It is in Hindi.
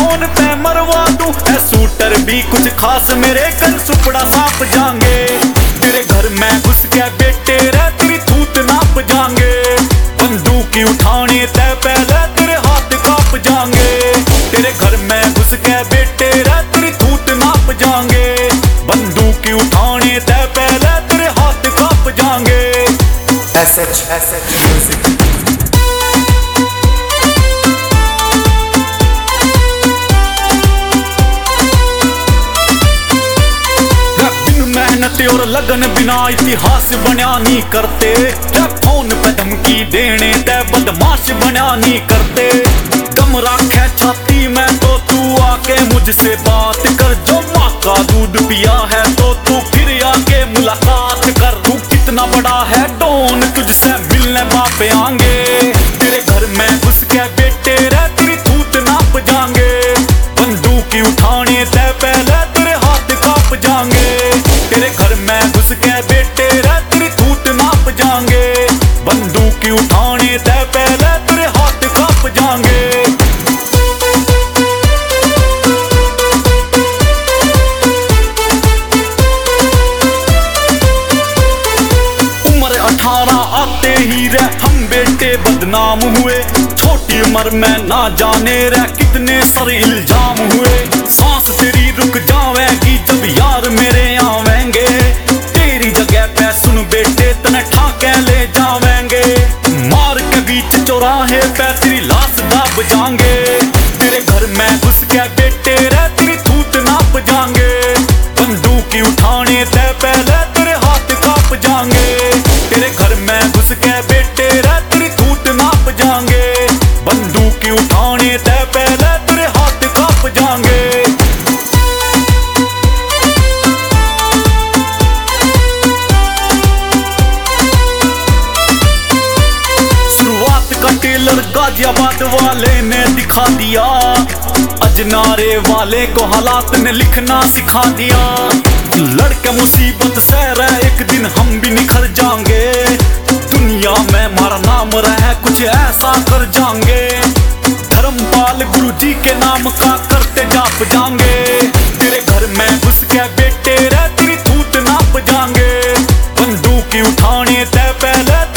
फोन पे मरवा दूं। है शूटर भी कुछ खास मेरे घर सुपड़ा साप जाएंगे। तेरे घर में घुस के बेटे रे तेरी थूत नाप जाएंगे। बंदूक उठाने ते पहले तेरे हाथ कांप जाएंगे। तेरे घर में घुस के बेटे रे तेरी थूत नाप जाएंगे। बंदूक उठाने ते पहले तेरे हाथ कांप जाएंगे। म्यूजिक और लगन बिना इतिहास बना नहीं करते। फोन पे धमकी देने ते बदमाश बना नहीं करते। दम रखे छाती में तो तू आके मुझसे बात कर। जो माँ का दूध पिया है तो तू फिर आके मुलाकात कर। तू कितना बड़ा है डॉन तुझसे मिलने बाप आएंगे। तेरे घर में घुस के बेटे रे तेरी थूत नाप जाएंगे। बंदूक उठाने ते पहले तेरे हाथ कांप जाएंगे। तेरे घर में घुस के बेटे रे तेरी थूत नाप जाएंगे। बंदूक उठाने ते पहले तेरे हाथ कांप जाएंगे। उम्र 18 आते ही रे हम बेटे बदनाम हुए। छोटी उम्र में ना जाने रे कितने सारे इल्जाम हुए। सांस तेरी रुक जावेगी जब यार मेरे आवेंगे। तेरी जगह पे सुन बेटे तने ठाके ले जावेंगे। मार के बीच चौराहे पे तेरी लाश दाब जाएंगे। तेरे घर में घुस के बेटे रे तेरी थूत नाप जाएंगे। बंदूक उठाने ते पहले तेरे हाथ कांप जाएंगे। तेरे घर में घुस के बेटे रे तेरी थूत नाप जाएंगे। बंदूक उठाने ते पहले तेरे हाथ कांप जाएंगे। टेलर गाजियाबाद वाले ने दिखा दिया। अजनारे वाले को हालात ने लिखना सिखा दिया। लड़के मुसीबत से रहे एक दिन हम भी निखर जाएंगे। दुनिया में हमारा नाम रहे कुछ ऐसा कर जाएंगे। धर्मपाल गुरुजी के नाम का करते जाप जाएंगे। तेरे घर में घुस के बेटे रे तेरी थूत नाप जाएंगे। बंदूक उठाने ते पहले